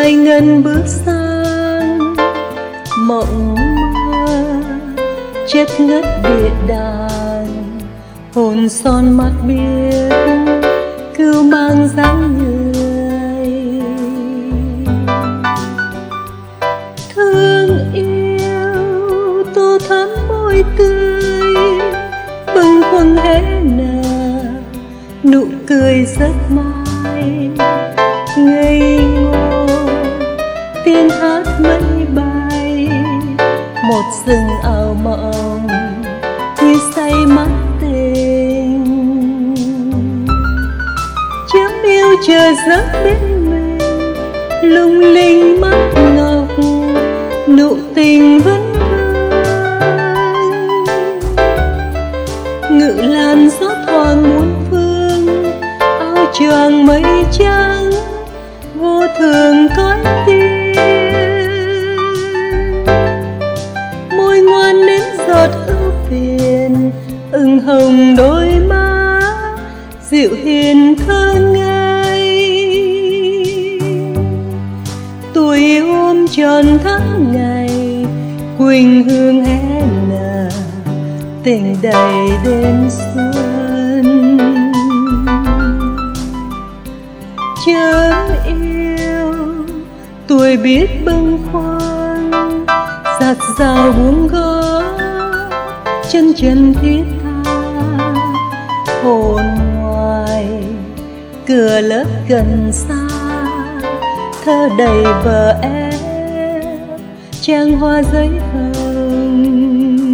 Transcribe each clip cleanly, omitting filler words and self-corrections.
ngài ngân bước sang mộng mơ chết ngất địa đàn, hồn son mắt biết cưu mang dáng người. Thương yêu tô thắm môi tươi, bâng khuâng hé nở nụ cười rất mai. Ngây ngô tiếng hát mây bay, một rừng ảo mộng như say mắt tình. Chớm yêu chờ giấc bên mình, lung linh mắt ngọc nụ tình vẫn vương. Ngự làn gió thoảng muôn phương, áo choàng mây trắng vô thường cõi tiên. Môi ngoan đến giọt ưu phiền, ửng hồng đôi má dịu hiền thơ ngây. Tuổi ôm tròn tháng ngày, quỳnh hương hé nở tình đầy đêm xuân. Chớm yêu tuổi biết bâng khuâng, giạt rào buông gót chân trần thiết tha. Hồn ngoài cửa lớp gần xa, thơ đầy vờ ép trang hoa giấy hồng.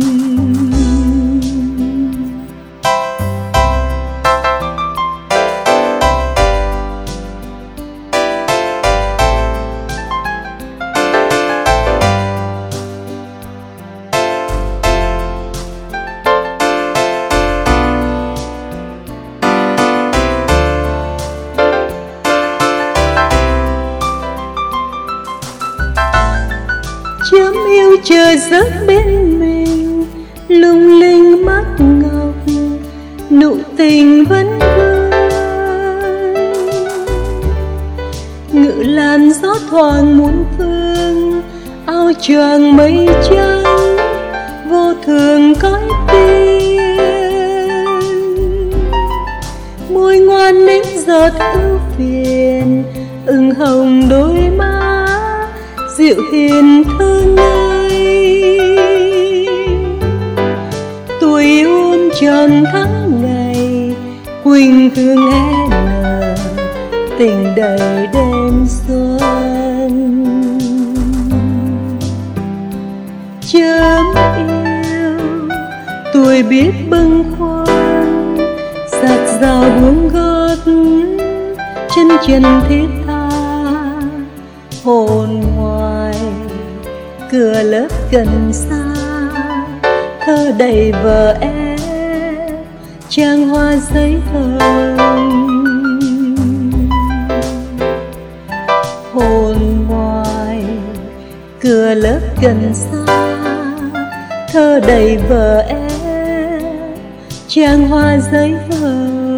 Chớm yêu chờ giấc bên mình, lung linh mắt ngọc nụ tình vẫn vương. Ngự làn gió thoảng muôn phương, áo choàng mây trắng vô thường cõi tiên. Môi ngoan đến giọt ưu phiền, ửng hồng đôi má dịu hiền thơ ngây. Tuổi ôm tròn tháng ngày, quỳnh hương hé nở tình đầy đêm xuân. Chớm yêu tuổi biết bâng khuâng, giạt rào buông gót chân trần thiết tha. Hồn ngoài cửa lớp gần xa, thơ đầy vờ ép trang hoa giấy hồng. Hồn ngoài cửa lớp gần xa, thơ đầy vờ ép trang hoa giấy hồng.